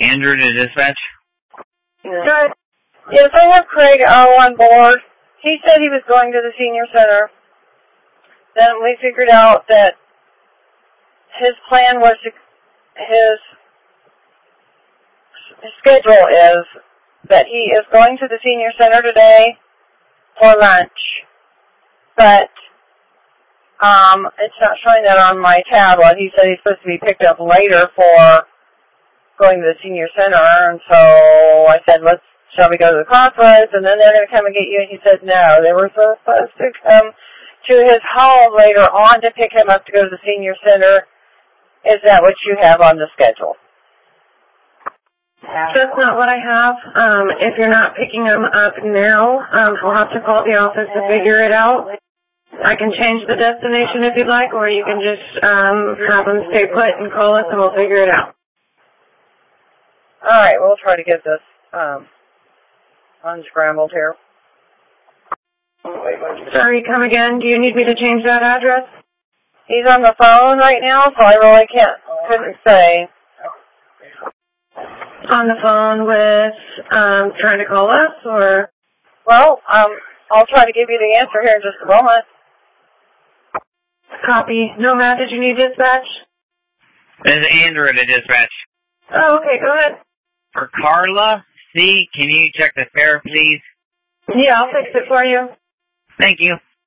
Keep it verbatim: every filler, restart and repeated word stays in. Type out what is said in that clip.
Andrew to dispatch? Good. Yes, I have Craig O on board. He said he was going to the senior center. Then we figured out that his plan was to, his, his schedule is that he is going to the senior center today for lunch. But um, it's not showing that on my tablet. He said he's supposed to be picked up later for going to the senior center. And so I said, let's, shall we go to the conference? And then they're going to come and get you. And he said, no, they were supposed to come to his home later on to pick him up to go to the senior center. Is that what you have on the schedule? That's not what I have. Um, if you're not picking him up now, um, I'll have to call the office to figure it out. I can change the destination if you'd like, or you can just um, have him stay put and call us and we'll figure it out. All right, we'll try to get this um, unscrambled here. Sorry, come again. Do you need me to change that address? He's on the phone right now, so I really can't, couldn't say. On the phone with um, trying to call us, or? Well, um, I'll try to give you the answer here in just a moment. Copy. Nomad, did you need dispatch? This is Andrew to dispatch. Oh, okay, go ahead. For Carla C, can you check the fare, please? Yeah, I'll fix it for you. Thank you.